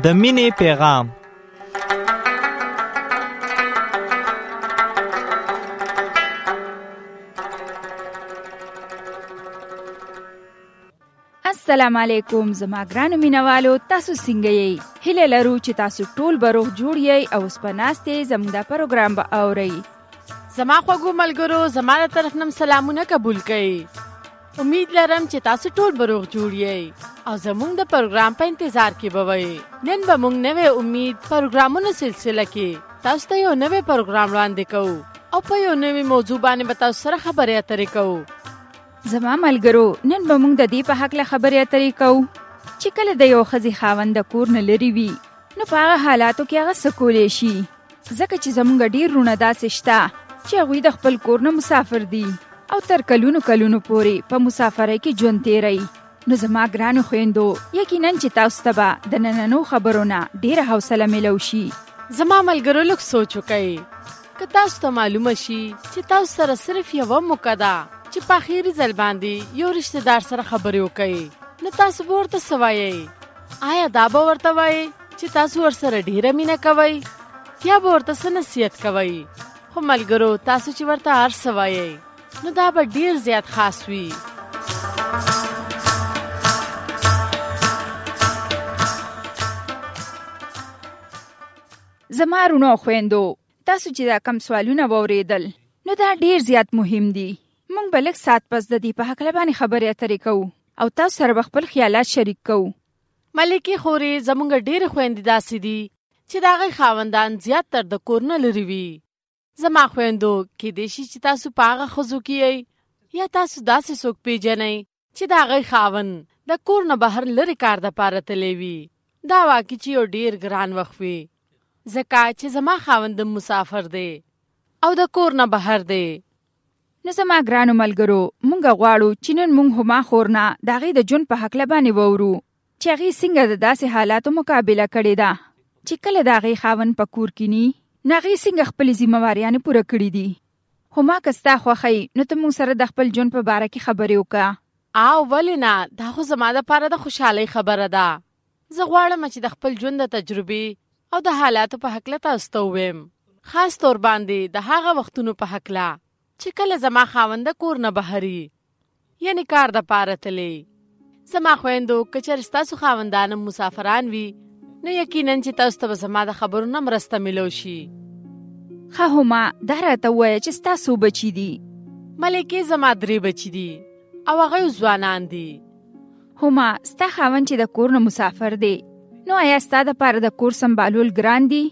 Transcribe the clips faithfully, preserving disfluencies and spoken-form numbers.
د مینې پیغام. السلام علیکم زما ګرانو مینوالو، تاسو څنګه یې؟ هیله لرو چې تاسو ټول به روغ جوړ یې او اوس په ناستې زموږ دا پروګرام به اورئ. زما خوږو ملګرو، زما له طرف نه سلامونه قبول کړئ. امید لرم چې تاسو ټول به روغ جوړ یې او زموږ د پروګرام په انتظار کې به وئ. نن به موږ نوې امید پروګرامونو سلسله کې تاسو ته یو نوې پروګرام وړاندې کوو او په یو نوې موضوع باندې به تاسو سره خبرې اترې کوو. زما ملګرو، نن به موږ د دې په هکله خبرې اترې کوو چې کله د یو ښځې خاوند د کور نه لرې وي نو په هغه حالاتو کې هغه څه کولی شي، ځکه چې زموږ ډېر وروڼه داسې شته چې هغوی د خپل کور نه مسافر دي او تر کلونو کلونو پورې په مسافرۍ کې ژوند تیروي. نو زما ګرانو خویندو، یقینا چې تاسو ته به د نننو خبرو نه ډېره حوصله میلو شي. زما ملګرو، لږ سوچ وکئ که تاسو ته معلومه شي چې تاسو سره صرف یوه موقع ده چې په اخري ځل باندې یو رشته دار سره خبرې وکئ، نو تاسو به ورته څه وایئ؟ آیا دا به ورته وایئ چې تاسو ورسره ډېره مینه کوئ یا به ورته څه نصیحت کوئ؟ خو ملګرو، تاسو چې ورته هر څه وایئ نو دا به ډېر زیات خاص وي. زما رونو خویندو، تاسو چې دا کم سوالونه واورېدل نو دا ډېر زیات مهم دي. موږ به لږ ساعت پس د دې په هکله باندې خبرې اترې کوو او تاسو سره به خپل خیالات شریک کوو. ملکې خورې، زموږ ډېرې خویندې داسې دي چې د هغې خاوندان زیات تر د کور نه لرې وي. زما خویندو، کیدای شي چې تاسو په هغه ښځو کې یئ یا تاسو داسې څوک پیژنئ چې د هغې خاوند د کور نه بهر لرې کار دپاره تللی وي. دا واقع چې یو ډېر ګران وخت وي، ځکه چې زما خاوند مسافر دی او د کور نه بهر دی. نو زما ګرانو ملګرو، مونږ غواړو چې نن مونږ هما خور نه د هغې د ژوند په هکله باندې واورو چې هغې څنګه د داسې حالاتو مقابله کړې ده چې کله د هغې خاوند په کور کې ني نو هغې څنګه خپلې ذمهواریانې پوره کړي دي. خو ما که ستا خوښئ نو ته مونږ سره د خپل ژوند په باره کې خبرې وکړه. او ولې نه؟ دا خو زما دپاره د خوشحالۍ خبره ده. زه غواړم چې د خپل ژوند د تجربې او د حالاتو په هکله تاسو ته ووایم، خاص طور باندې د هغه وختونو په هکله چې کله زما خاوند کور نه بهري یعنی کار دپاره تللی. زما خویندو، که چېرې ستاسو خاوندان مسافران وي نو یقینا چې تاسو ته به زما د خبرو نه مرسته میلو شي. ښه هما، دا راته ووایه چې ستا څو بچي دي؟ ملکې، زما درې بچي دي او هغه ځوانان دي. هما، ستا خاوند چې د کور نه مسافر دی نو آیا ستا دپاره د کور سمبالول ګران دي؟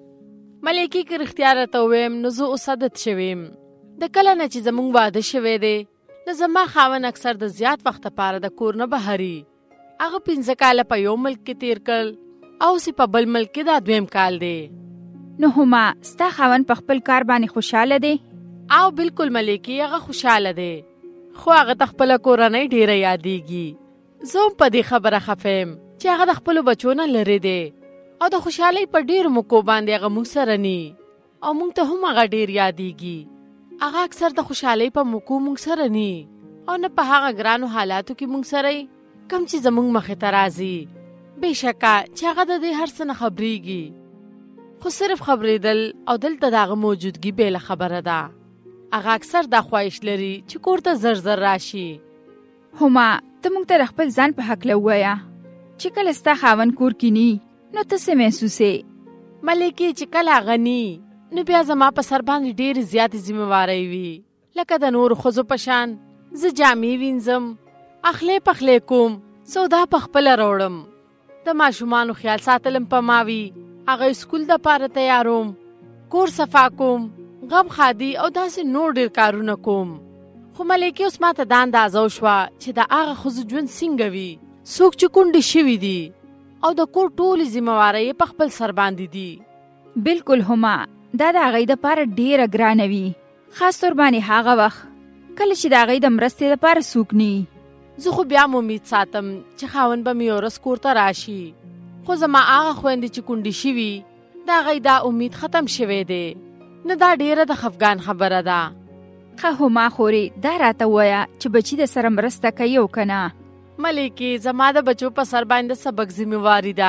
ملکې، که رښتیا راته ووایم نو زه اوس عادت شوې یم. د کله نه چې زموږ واده شوی دی نو زما خاوند اکثر د زیات وخت لپاره د کور نه بهري. هغه پنځه کاله په یو ملک کې تیر کړل او اوس په بل ملک کې دا دویم کال دی. نو هما، ستا خاوند په خپل کار باندې خوشحاله دی؟ او بالکل ملکې، هغه خوشحاله دی، خو هغه ته خپله کورنۍ ډېره یادېږي. زه هم په دې خبره خفه یم چې هغه د خپلو بچو نه لرې دی او د خوشحالۍ په ډېرو موقعو باندې هغه موږ سره ني او موږ ته هم هغه ډېر یادېږي. هغه اکثر د خوشحالۍ په موقعو موږ سره ني او نه په هغه ګرانو حالاتو کې موږ سره یي کوم چې زموږ مخې ته راځي. بېشکه چې هغه د دې هر څه نه خبرېږي، خو صرف خبرېدل او دلته د هغه موجودګي بېله خبره ده. هغه اکثر دا خواهش لري چې کور ته زر زر راشي. هما، ته موږ ته د خپل ځان په هکله ووایه چې کله ستا خاوند کور کې ني نو ته څه محسوسې؟ ملکې، چې کله هغه ني نو بیا زما په سر باندې ډېرې زیاتې ذمهوارۍ وي، لکه د نورو ښځو په شان زه جامې وینځم، اخلی پخلی کوم، سودا په خپله راوړم، د ماشومانو خیال ساتلم په ما وي، هغه سکول دپاره تیاروم، کور صفا کوم، غم خادي او داسې نور ډېر کارونه کوم. خو ملکې، اوس ماته دا اندازه وشوه چې د هغه ښځو ژوند څنګه وي، څوک چې کونډې شوي دي او د کور ټولې ذمهوارۍ یې په خپل سر باندې دي. بالکل هما، دا د هغې دپاره ډېره ګرانه وي، خاص طور باندې هغه وخت کله چې د هغې د مرستې دپاره څوک ني. زه خو بیا م امید ساتم چې خاوند به مې یو ورځ کور ته راشي، خو زما هغه خویندې چې کونډې شوي د هغې دا امید ختم شوی دی. نو دا ډېره د خفګان خبره ده. ښه هما خورې، دا راته ووایه چې بچي د سره مرسته کوي او که نه؟ ملکې، زما د بچو په سر باندې سبق ذمهواري ده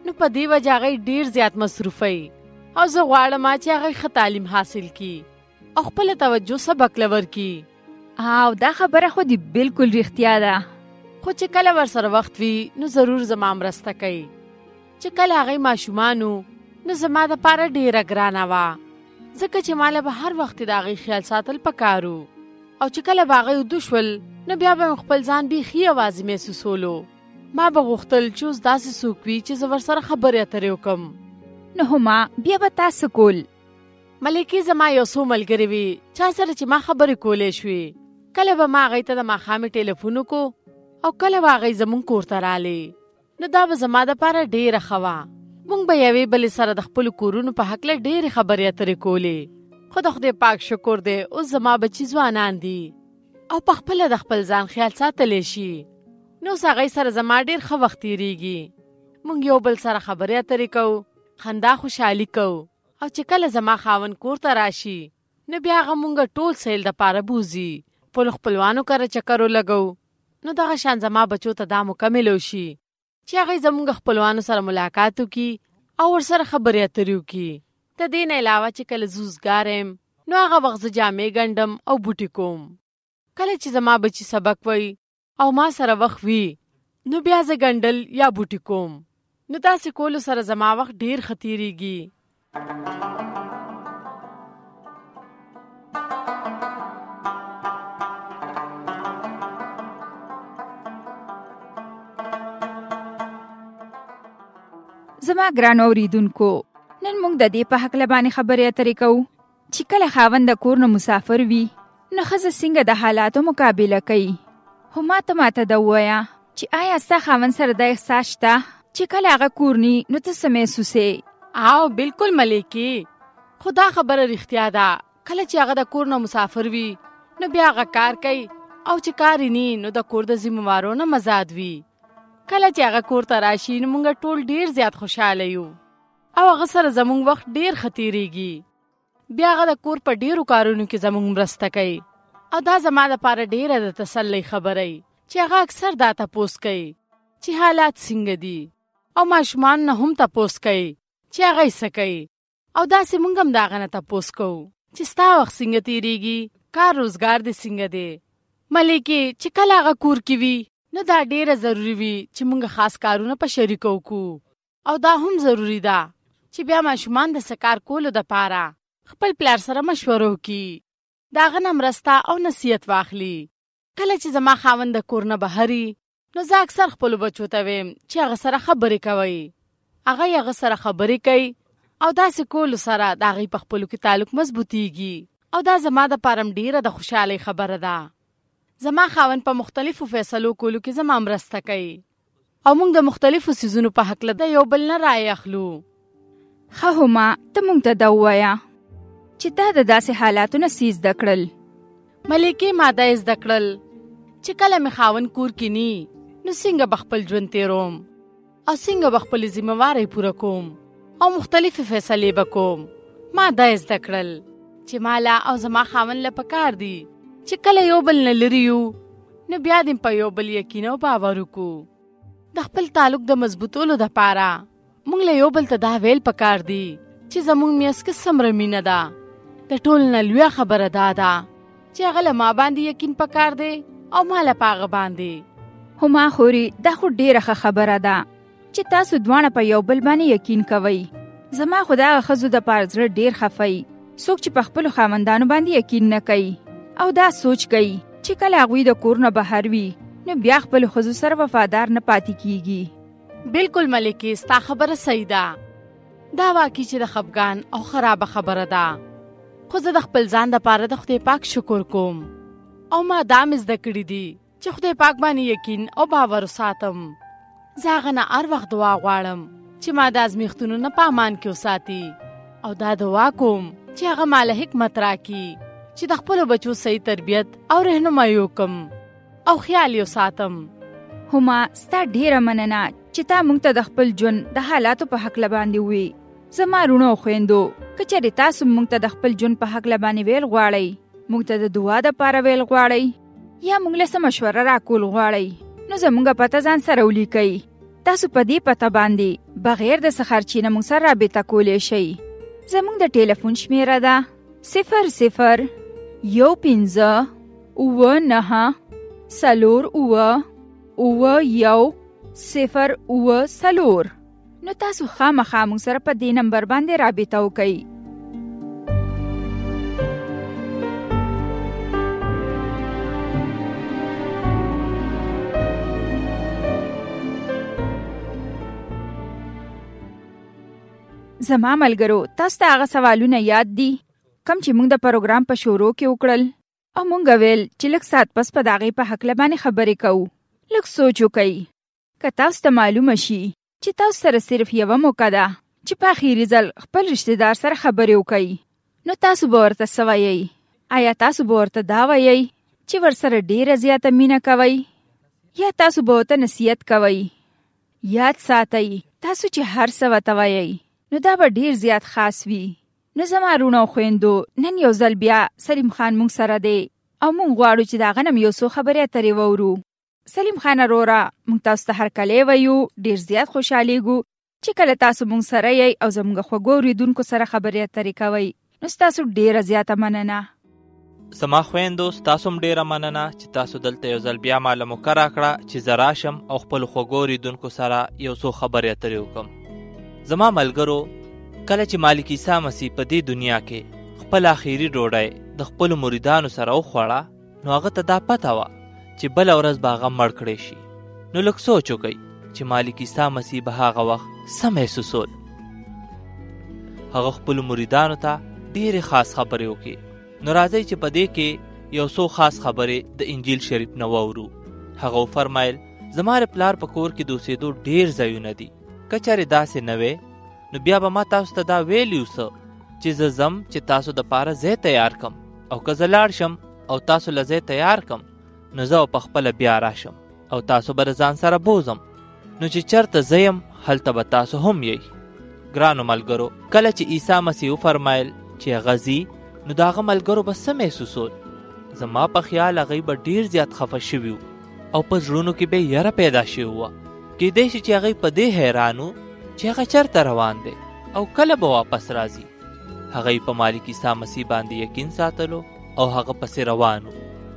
نو په دې وجه هغه ډیر زیات مصروفي او زه غواړم چې هغه ښه تعلیم حاصل کړي او خپل توجه سبق لور کړي. او دا خبره خو دی بالکل رښتیا ده. خو چې کله ورسره وخت وي نو ضرور زما مرسته کوي. چې کله هغه ماشومانو نو زما د پاره ډیره ګرانه وه، ځکه چې ماله به هر وخت د هغې خیال ساتل پکارو. او چې کله به هغه ودو شول نو بیا به خپل ځان بیخي یوازې محسوسولو. ما به غوښتل چې اوس داسې څوک وي چې زه ورسره خبرې اترې وکړم. نو هما بیا به تاسو کول؟ ملکې زما یو څو ملګري وي چا سره چې ما خبرې کولې شوې. کله به ما هغې ته د ماښامې ټلیفون وکړو او کله به هغې زمونږ کور ته رالې. نو دا به زما دپاره ډېره ښه وه. مونږ به یوې بلې سره د خپلو کورونو په هکله ډېرې خبرې اترې کولې. خو د خدای پاک شکر دی اوس زما بچي ځوانان دي او په خپله د خپل ځان خیال ساتلی شي. نو اوس هغې سره زما ډېر ښه وخت تېرېږي. مونږ یو بل سره خبرې اترې کوو، خندا خوشحالي کوو. او چې کله زما خاوند کور ته راشي نو بیا هغه مونږ ټول سیل دپاره بوځي، خپلو خپلوانو کره چکر ولګو. نو دغه شان زما بچو ته دا مکمل وشي چې هغې زمونږ خپلوانو سره ملاقات وکړي او ورسره خبرې اترې وکړي. د دې نه علاوه چې کله زوزګار یم نو هغه وخت زه جامې ګنډم او بوټي کوم. کله چې زما بچي سبق وایي او ما سره وخت وي نو بیا زه ګنډل یا بوټي کوم. نو داسې کولو سره زما وخت ډېر ښه تېرېږي. زما ګران اوریدونکو، نن موږ د دې په هکله باندې خبرې اترې کوو چې کله خاوند د کور نه مسافر وي نو ښځه څنګه د حالاتو مقابله کوي. خو ماته ماته ده ووایه چې آیا ستا خاوند سره دا احساس شته چې کله هغه کور ني نو ته څه محسوسې؟ او بالکل ملیکې، خو دا خبره رښتیا ده. کله چې هغه د کور نه مسافر وي نو بیا هغه کار کوي او چې کار یې ني نو د کور د ذمهوارو نه مزاد وي. کله چې هغه کور ته راشي نو موږ ټول ډیر زیات خوشحاله یو او هغه سره زموږ وخت ډیر ښه تېرېږي. بیا هغه د کور په ډیرو کارونو کې زموږ مرسته کوي او دا زما دپاره ډیره د تسلی خبره چې هغه اکثر دا تپوس کوي چې حالات څنګه دي او ماشومان نه هم تپوس کوي چې هغه یې څه کوي. او داسې موږ هم د هغه نه تپوس کوو چې ستا وخت څنګه تېرېږي، کار روزګار دې څنګه دی. ملکې چې کله هغه کور کې وي نو دا ډیره ضروری وي چې موږ خاص کارونه په شریکو وکړو. او دا هم ضروری ده چې بیا ماشومان د څه کار کولو دپاره خپل پلار سره مشوره وکړي، د هغه نه مرسته او نصیحت واخلي. کله چې زما خاوند د کور نه بهر نو زه اکثر خپلو بچو ته ویم چې هغه سره خبرې کوئ. هغه یې هغه سره خبرې کوي او داسې کولو سره د هغې په خپلو کې تعلق مضبوطیږي او دا زما دپاره هم ډیره د خوشحالۍ خبره ده. زما خاوند په مختلفو فیصلو کولو کې زما مرسته کوي او موږ د مختلفو څیزونو په هکله د یو بل نه رایې اخلو. ښه هما ته موږ ته دا ووایه چې تا د داسې حالاتو نه څه زده کړل؟ ملکې ما دا زده کړل چې کله مې خاوند کور کې ني نو څنګه به خپل ژوند تېروم او څنګه به خپلې ذمهوارۍ پوره کوم او مختلفې فیصلې به کوم. ما دا زده کړل چې مالا او زما خاوند له پکار دي چې کله یو بل نه لري یو نو بیا دې په یو بل یقین او باور وکړو. د خپل تعلق د مضبوطولو دپاره موږ له یو بل ته دا ویل پکار دي چې زموږ میاس کې څومره مینه ده. د ټولو نه لویه خبره دا ده چې هغه له ما باندې یقین پکار دی او ما له په هغه باندې. هما خوري دا خو ډیره ښه خبره ده چې تاسو دواړه په یو بل باندې یقین کوئ. زما خو د هغه ښځو دپاره زړه ډیر خفوي څوک چې په خپلو خاوندانو باندې یقین نه کوي او دا سوچ کوي چې کله هغوی د کور نه بهر وي نو بیا خپلو ښځو سره وفادار نه پاتې کیږي. بالکل ملکې، ستا خبره صحیح ده. دا واقعي چې د خفګان او خرابه خبره ده، خو زه د خپل ځان دپاره د خدای پاک شکر کوم او ما دا مې زده کړي دي چې خدای پاک باندې یقین او باور وساتم. زه هغه نه هر وخت دعا غواړم چې ما د ازمیښتونو نه په امان کې وساتي او دا دعا کوم چې هغه ما له حکمت راکړي چې د خپلو بچو صحیح تربیت او رهنمایي وکم او خیال یې وساتم. هما ستا ډیره مننه چې تا موږ ته د خپل ژوند د حالاتو په هکله باندې ووی. زما وروڼو او خویندو، که چېرې تاسو موږ ته د خپل ژوند په هکله باندې ویل غواړئ، موږ ته د دعا دپاره ویل غواړئ یا موږ له څه مشوره راکول غواړئ، نو زموږ پته ځان سره ولیکئ. تاسو په دې پته باندې بغیر د څه خرچې نه موږ سره رابطه کولی شئ. زموږ د ټلیفون شمیره ده صفر صفر یو پنځه اووه نهه څلور اووه اووه یو صفر اووه څلور. نو تاسو خامخا موږ سره په دې نمبر باندې رابطه وکئ. زما ملګرو، تاسو ته هغه سوالونه یاد دي کم چې موږ د پروګرام په شروع کې وکړل او موږ ویل چې لږ ساعت پس په دغې په هکله باندې خبرې کوو. لږ سوچ وکئ. که تاسو ته معلومه شي چې تاسو سره صرف یوه موقع ده چې په اخري ځل خپل رشته دار سره خبرې وکئ، نو تاسو به ورته څه وایئ؟ آیا تاسو به ورته دا وایئ چې ورسره ډېره زیاته مینه کوئ، یا تاسو به ورته نصیحت کوئ؟ یاد ساتئ، تاسو چې هر څه ورته وایئ نو دا به ډیر زیات خاص وي. نو زما وروڼو او خویندو، نن یو ځل بیا سلیم خان موږ سره دی او موږ غواړو چې د هغه نه م یو څو خبرې اترې واورو. سلیم خان وروره، موږ تاسو ته هرکلی وایو، ډیر زیات خوشحالیږو چې کله تاسو موږ سره یئ او زموږ خوږو اورېدونکو سره خبرې اترې کوئ. نو ستاسو ډیره زیاته مننه. زما خویندو، ستاسو هم ډیره مننه چې تاسو دلته یو ځل بیا ماله موقع راکړه چې زه راشم او خپلو خوږو اورېدونکو سره یو څو خبرې اترې وکړم. زما ملګرو، کله چې مالک عیسی مسیح په دې دنیا کې خپل آخري ډوډۍ د خپلو مریدانو سره وخوړه، نو هغه ته دا پته وه چې بله ورځ به هغه مړ کړی شي. نو لږ سوچ وکئ چې مالک عیسی مسیح به هغه وخت څه محسوسول. هغه خپلو مریدانو ته ډېرې خاص خبرې وکړې. نو راځئ چې په دې کې یو څو خاص خبرې د انجیل شریف نه واورو. هغه وفرمایل، زما د پلار په کور کې د اوسېدو ډېر ځایونه دي. که چېرې داسې نه وی، نو بیا به ما تاسو ته دا ویلي اوسه چې زه ځم چې تاسو دپاره ځای تیار کم، او که زه لاړ شم او تاسو له ځای تیار کم، نو زه به پخپله بیا راشم او تاسو به د ځان سره بوزم، نو چې چېرته زه یم هلته به تاسو هم یئ. ګرانو ملګرو، کله چې عیسی مسیح وفرمایل چې هغه ځي، نو د هغه ملګرو به څه محسوسول؟ زما په خیال هغوی به ډېر زیات خفه شوي وو او په زړونو کې به یره پیدا شوې وه. کیدای شي چې هغوی په دې حیرانو چې هغه چېرته روان دی او کله به واپس راځي. هغوی په مالک عیسی مسیح باندې یقین ساتلو او هغه پسې روانو.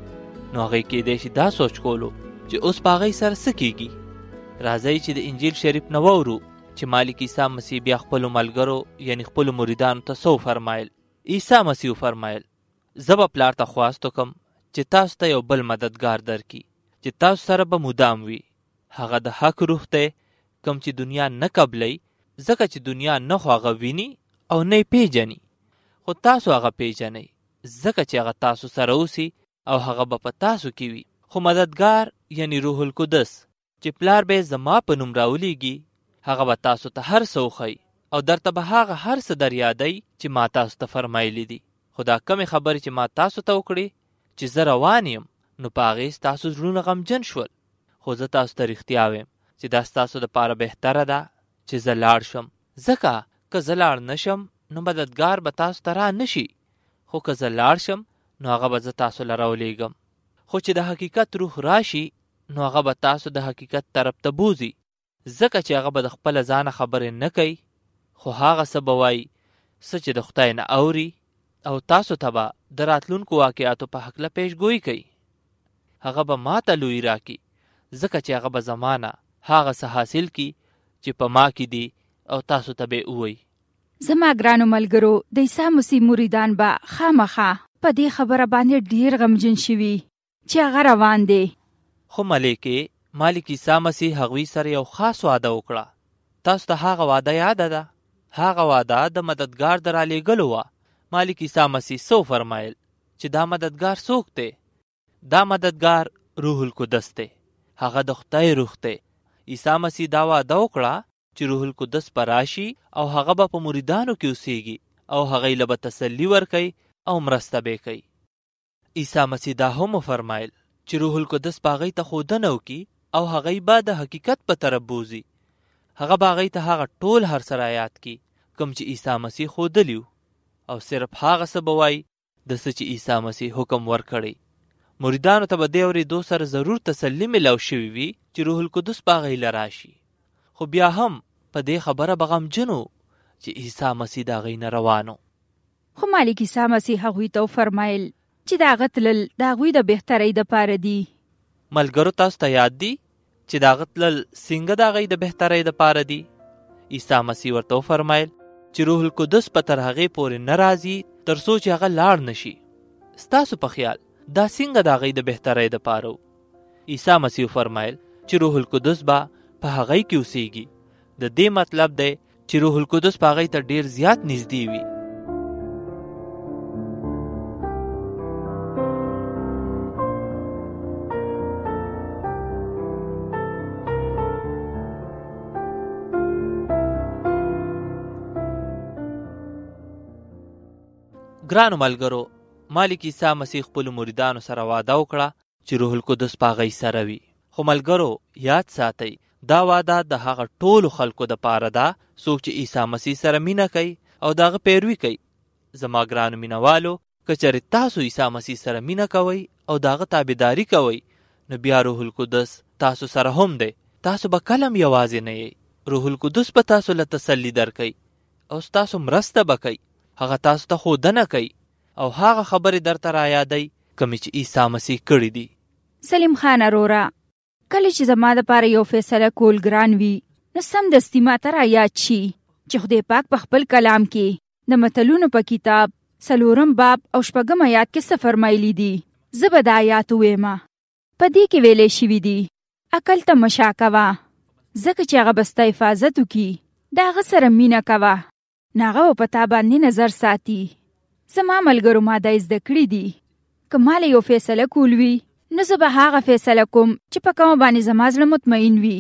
نو هغوی کیدای شي دا سوچ کولو چې اوس په هغوی سره څه کیږي. راځئ چې د انجیل شریف نه واورو چې مالک عیسی مسیح بیا خپلو ملګرو یعنی خپلو مریدانو ته څه وفرمایل. عیسی مسیح وفرمایل، زه به پلار ته خواست وکم چې تاسو ته یو بل مددګار درکړي چې تاسو سره به مدام وي. هغه د حق روح دی کوم چې دنیا نه قبلی، ځکه چې دنیا نه خو هغه ویني او نه یې پیژني، خو تاسو هغه پیژنئ ځکه چې هغه تاسو سره اوسي او هغه به په تاسو کې وي. خو مددګار یعنی روح القدس چې پلار به زما په نوم راولیږي، هغه به تاسو ته هر څه وښیي او درته به هغه هر څه در یادی چې ما تاسو ته فرمایلی دي. خو دا کمې خبرې چې ما تاسو ته وکړې چې زه روان یم، نو په هغې ستاسو زړونه غمجن شول. خو زه تاسو ته رښتیا ویم چې دا ستاسو دپاره بهتره ده چې زه لاړ شم، ځکه که زه لاړ نشم نو مددګار به تاسو ته را نشي، خو که زه لاړ شم نو هغه به زه تاسو له راولیږم. خو چې د حقیقت روح راشي، نو هغه به تاسو د حقیقت طرف ته بوزي، ځکه چې هغه به د خپله ځانه خبرې نه کوي، خو هغه څه به وایي څه چې د خدای نه اوري، او تاسو ته به د راتلونکو واقعاتو په هکله پیشګویي کوي. هغه به ما ته لوی راکړي، ځکه چې هغه به زمانه هغه څه حاصل کی چې په ما کې دي او تاسو ته به ووایي. زما ګرانو ملګرو، د عیسی مسیح مریدان به خامخا په دې خبره باندې ډیر غمجن شوي چې هغه روان دی. خو ملکې مالک عیسی مسیح هغوی سره یو خاص واده وکړه. تاسو ته هغه واده یاده ده؟ هغه واده د مددګار د رالیږلو وه. مالک عیسی مسیح څه وفرمایل چې دا مددګار څوک دی؟ دا مددګار روح القدس دی. هغه د خدای روح دی. عیسی مسیح دا واده وکړه چې روح القدس به راشي او هغه به په مریدانو کې اوسیږي او هغوی له به تسلي ورکوي او مرسته به کوي. عیسی مسیح دا هم وفرمایل چې روح القدس به هغوی ته ښودنه وکړي او هغوی به د حقیقت په طرف بوزي. هغه به هغوی ته هغه ټول هر څه رایاد کړي کوم چې عیسی مسیح ښودلي او صرف هغه څه به وایي د څه چې عیسی مسیح حکم ورکړی. مریدانو ته به دې اورېدو سره ضرور تسلي میلاو شوي وي چې روح القدس به هغوی له راشي. خو بیا هم په دې خبره به غمجن و چې عیسی مسیح د هغوی نه روان و. خو مالک عیسی مسیح هغوی ته وفرمایل چې د هغه تلل د هغوی د بهترۍ دپاره دي. ملګرو تاسو ته یاد دي چې د هغه تلل څنګه د هغوی د بهترۍ دپاره دي؟ عیسی مسیح ورته وفرمایل چې روح القدس به تر هغې پورې نه راځي تر څو چې هغه لاړ نشي. ستاسو په خیال دا څنګه د هغوی د بهترۍ دپاره و؟ عیسی مسیح فرمایل چې روح القدس به په هغوی کې اوسیږي. د دې مطلب دی چې روح القدس په هغوی ته ډیر زیات نږدې وي. ګرانو ملګرو، مالک عیسی مسیح خپلو مریدانو سره وعده وکړه چې روح القدس په هغوی سره وي. خو ملګرو یاد ساتئ دا وعده د هغه ټولو خلکو دپاره ده څوک چې عیسی مسیح سره مینه کوي او د هغه پیروي کوي. زما ګرانو مینهوالو، که چېرې تاسو عیسی مسیح سره مینه کوئ او د هغه تابعداري کوئ نو بیا روح القدس تاسو سره هم دی. تاسو به کله هم یوازې نه یئ. روح القدس به تاسو له تسلي درکوي او ستاسو مرسته به کوي. هغه تاسو ته ښودنه کوي او هغه خبرې درته را یادوي کومې چې عیسی مسیح کړي دي. سلیم خان اروره، کله چې زما دپاره یو فیصله کول ګران وي نو سمدستي ماته را یاد شي چې خدای پاک په خپل کلام کې د متلونو په کتاب څلورم باب او شپږم آیات کې څه فرمایلي دي. زه به دا آیات وویمه. په دې کې ویلې شوي دي عقل ته مه شا کوه، ځکه چې هغه به ستا حفاظت وکړي. د هغه سره مینه کوه، نو هغه به په تا باندې نظر ساتي. زما ملګرو ما دا زده کړي دي. که ما له یو فیصله کول وي نو زه به هغه فیصله کوم چې په کومه باندې زما زړه مطمئن وي.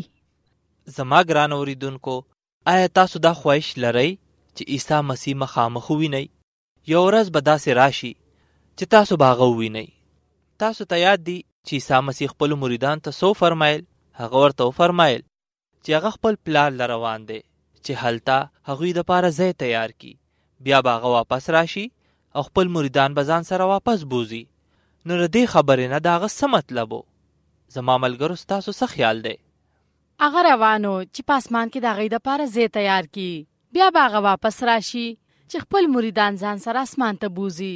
زما ګران اوریدونکو، آیا تاسو دا خواهش لرئ چې عیسی مسیح مخامخ ووینئ؟ یو ورځ به داسې راشي چې تاسو به هغه ووینئ. تاسو ته یاد دي چې عیسی مسیح خپلو مریدانو ته څه وفرمایل؟ هغه ورته وفرمایل چې هغه خپل پلار له روان دی چې هلته هغوی دپاره ځای تیار کړي. بیا به هغه واپس راشي او خپل مریدان به ځان سره واپس بوزي. نو د دې خبرې نه د هغه څه مطلب و؟ زما ملګرو ستاسو څه خیال دی؟ هغه روانو چې په اسمان کې د هغوی دپاره ځای تیار کړي. بیا به هغه واپس راشي چې خپل مریدان ځان سره اسمان ته بوزي.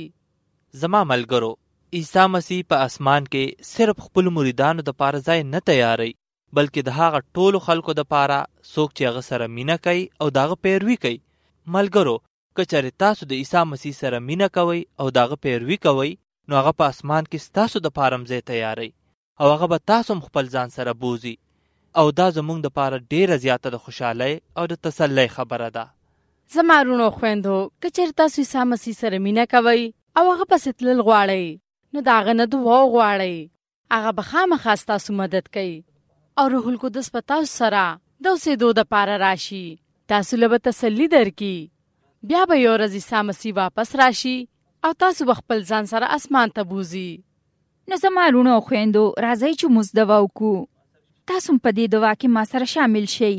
زما ملګرو، عیسی مسیح په اسمان کې صرف خپل مریدانو دپاره ځای نه تیاروي، بلکې د هغه ټولو خلکو دپاره څوک چې هغه سره مینه کوي او د هغه پیروي کوي. ملګرو، که چېرې تاسو د عیسی مسیح سره مینه کوئ او د هغه پیروي کوئ نو هغه په اسمان کې ستاسو دپاره هم ځای تیاروي او هغه به تاسو هم خپل ځان سره بوزي. او دا زموږ دپاره ډېره زیاته د خوشحالۍ او د تسلۍ خبره ده. زما وروڼو خویندو، که چېرې تاسو عیسی مسیح سره مینه کوئ او هغه پسې تلل غواړئ نو د هغه نه دعا وغواړئ. هغه به خامخا ستاسو مدد کوي او روح القدس په تاسو سره د اوسېدو دپاره راشي. تاسو له به تسلي درکړي. بیا به یو ورځ عیسی مسیح واپس راشي او تاسو به خپل ځان سره اسمان ته بوزي. نو زما وروڼو او خویندو، راځئ چې موږ دعا وکړو. تاسو هم په دې دعا کې ما سره شامل شئ.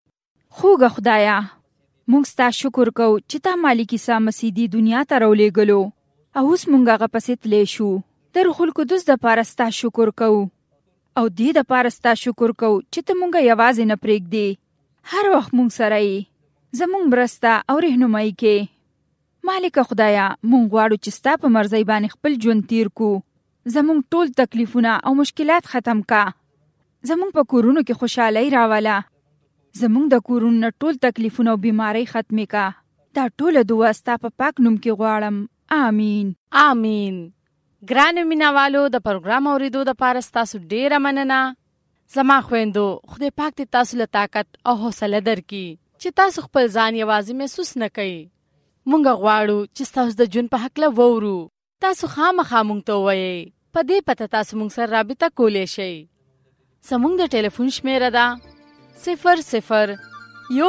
خوږه خدایه، موږ ستا شکر کوو چې تا مالک عیسی مسیح دې دنیا ته راولېږلو او اوس موږ هغه پسې تللی شو. د روح القدس دپاره ستا شکر کوو او دې دپاره ستا شکر کوو چې ته موږ یوازې نه پرېږدې. هر وخت موږ سره یې زموږ مرسته او رهنمایي کې. مالک خدایه، موږ غواړو چې ستا په مرضۍ باندې خپل ژوند تیر کو. زموږ ټول تکلیفونه او مشکلات ختم کا. زموږ په کورونو کې خوشحالۍ راوله. زموږ د کورونو نه ټول تکلیفونه او بیماری ختمې کا. دا ټوله دعا ستا په پاک نوم کې غواړم. آمین. آمین. ګرانو مینهوالو، د پروګرام اورېدو دپاره ستاسو ډېره مننه. زما خویندو، خدای پاک دې تاسو له طاقت او حوصله درکړي چې تاسو خپل ځان یوازې محسوس نه کوئ. مونږ غواړو چې تاسو د ژوند په هکله وورو. تاسو خامخا مونږ ته ووایئ. په دې پته تاسو مونږ سره رابطه کولی شئ. زموږ د ټلیفون شمیره ده صفر صفر یو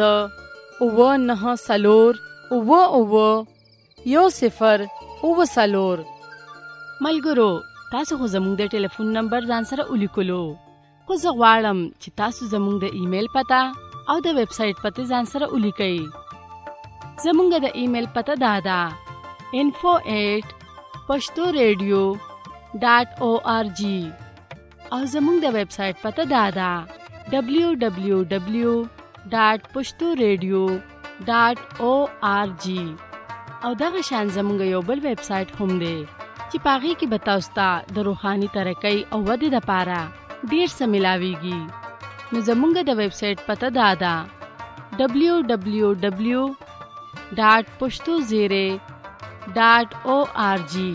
پنځه اووه نهه څلور اووه اووه یو صفر اووه څلور. ملګرو، تاسو خو زموږ د ټلیفون نمبر ځان سره ولیکلو، خو زه غواړم چې تاسو زموږ د ایمیل پته او د ویب سایټ پته ځان سره ولیکئ. زموږ د ایمیل پته دا ده info at pashto radio dot org او زموږ د ویب سایټ پته دا ده ډبلیو ډبلیو ډبلیو ډاټ پښتو ریډیو ډاټ او آر جی. او دغه شان زموږ یو بل ویب سټ هم دی چې پاغي کې به تاسو ته د روحاني ترقۍ او ودې لپاره ډیر څه ملاويږي. نو زموږ د ویب سټ پته دا ده ډبلیو ډبلیو ډبلیو ډاټ پښتو زیرے ډاټ او آر جی.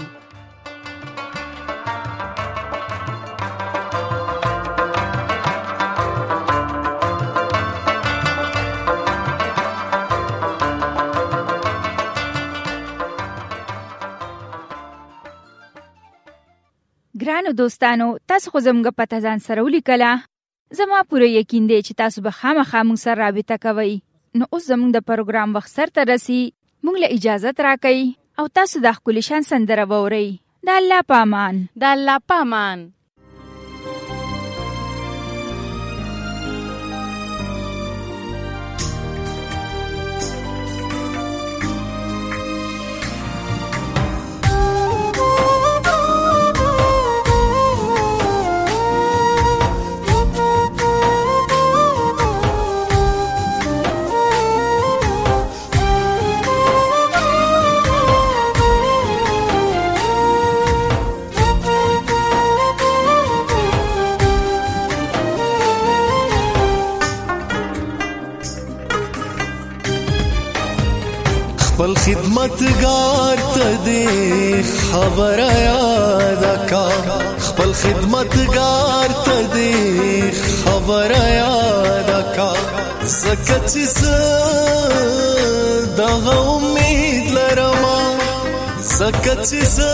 ګرانو دوستانو، تاسو خو زموږ پته ځان سره ولیکله. زما پوره یقین دی چې تاسو به خامخا موږ سره رابطه کوئ. نو اوس زموږ د پروګرام وخت سرته رسي. موږ له اجازت راکئ او تاسو د ښکلي شان سندره واورئ. د الله په امان. د الله په امان. خپل خدمتگار ته دې خبره یاد کا، خپل خدمتگار ته دې خبره یاد کا. زکه چې زه دغه امید لرم، زکه چې زه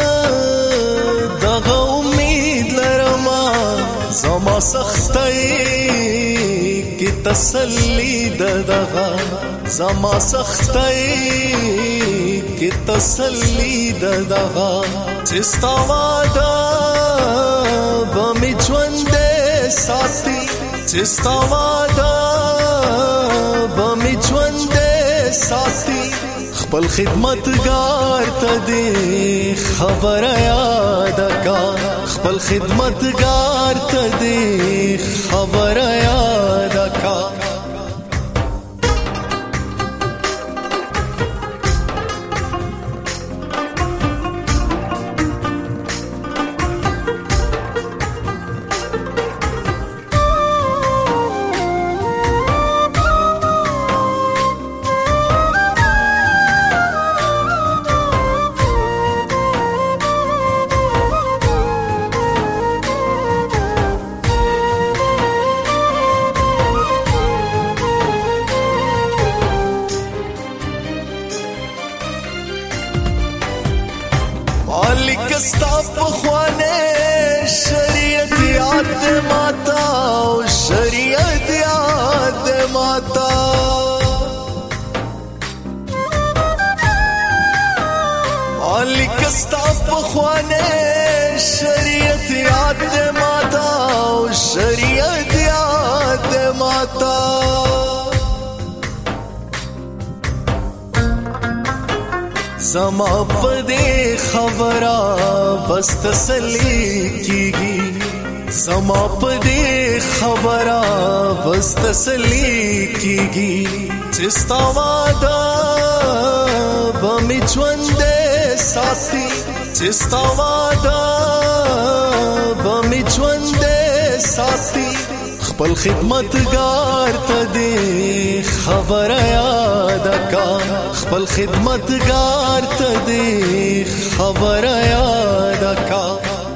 دغه امید لرم، زما سختۍ کې تسلی دغه، زما سختۍ کې تسلی دغه، چې ستا واده به مې ژوندی ساتي، چې ستا واده به مې ژوندی ساتي. خپل خدمتگار ته دې خبره یاد کا، خپل خدمتگار ته دې خبره یاد کا. مالک ستا پخوانه شریعت یاد ماتا، او شریعت یاد ماتا. مالک ستا پخوانه شریعت یاد ماتا، او شریعت یاد ماتا. زما پدې خبره بس تسلی کیږي، زما پدې خبره بس تسلی کیږي، چې ستا واده به مې ژوندی ساتي، چې ستا واده به مې ژوندی ساتي. خپل خدمتگار ته دې خبره یاد کا، خپل خدمتگار ته دې خبره یاد کا.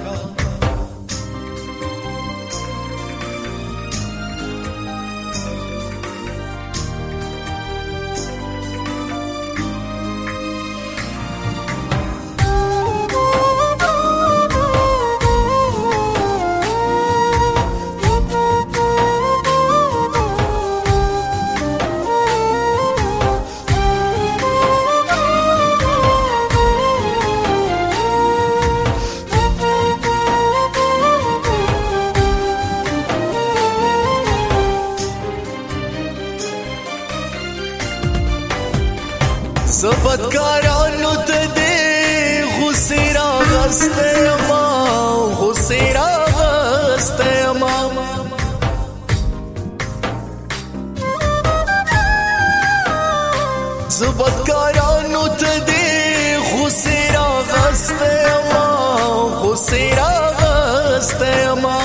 زبدکارانو ته دې غصې راغسته ما، غصې راغسته ما. زبدکارانو ته دې غصې راغستی یما غصې راغستی یما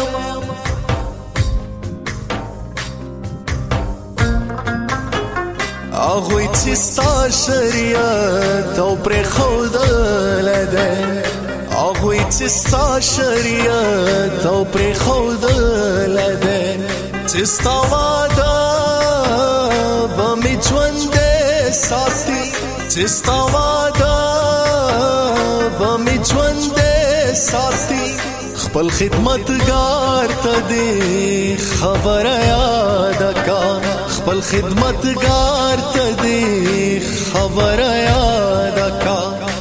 هغوی چې ستا شریعت او پرېښودلی دی هغوی چې ستا شریعت او پرېښودلی دی چې ستا واده به مې ژوندی ساتي چې ستا واده به مې ژوندی ساتي خپل خدمتګار ته دې خبره یاده کا خپل خدمتګار ته دې خبره یاده کا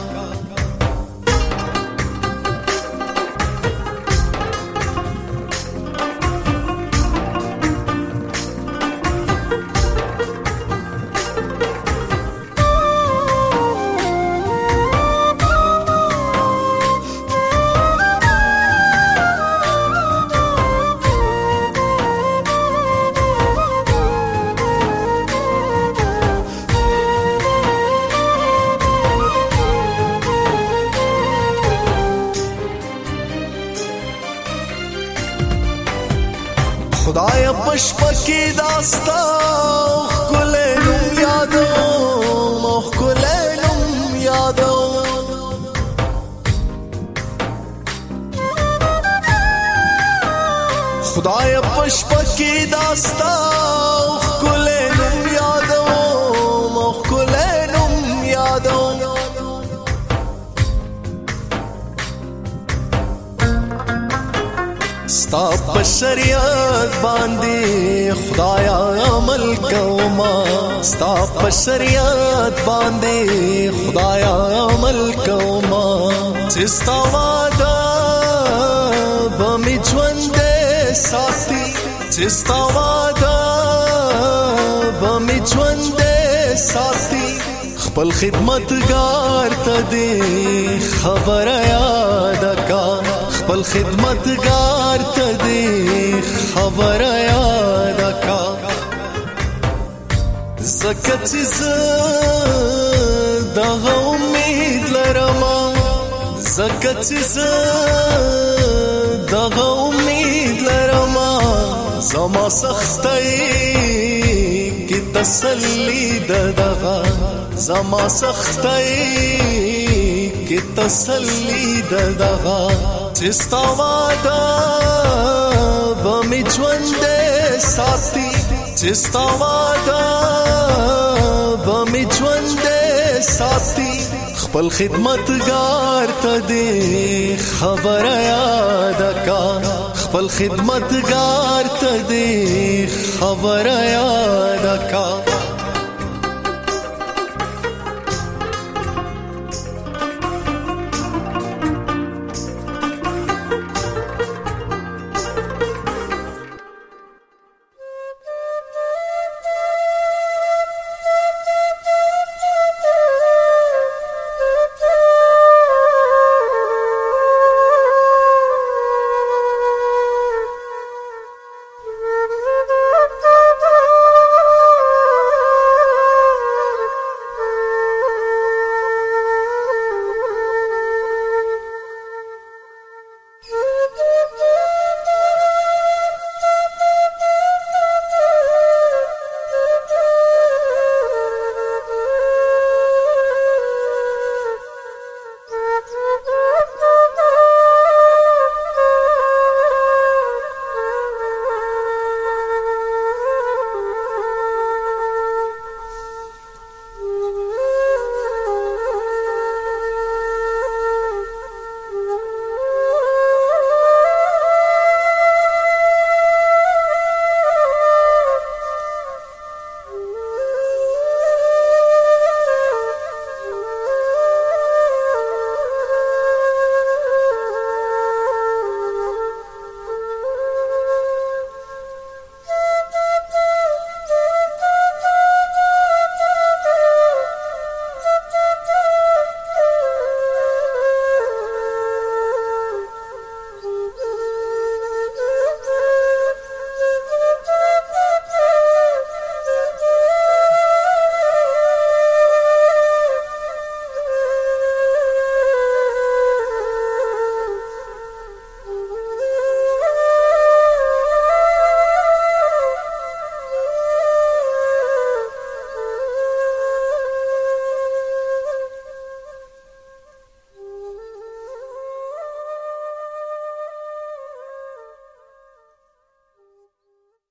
خدای پشپکی داستا ښکلی نوم یادوم ښکلی نوم یادوم خدای پشپکی داستا ښکلی نوم یادوم ښکلی نوم یادوم ستا په شریعت باندې خدایا عمل کوما ستا په شریعت باندې خدایا عمل کوما چې ستا واده به مې ژوندی ساتي چې ستا واده به مې ژوندی ساتي خپل خدمتګار ته دې خبره یاده کا خپل خدمتګار ته دې خبره یاده کا ځکه چې زه دغه امید لرمه ځکه چې زه دغه امید لرمه زما سختۍ کې تسلي ده دغه زما سختۍ کې تسلي ده دغه چې ستا واده به مې ژوندی ساتي چې ستا واده به مې ژوندی ساتي خپل خدمتګار ته دې خبره یاده کا خپل خدمتګار ته دې خبره یاده کا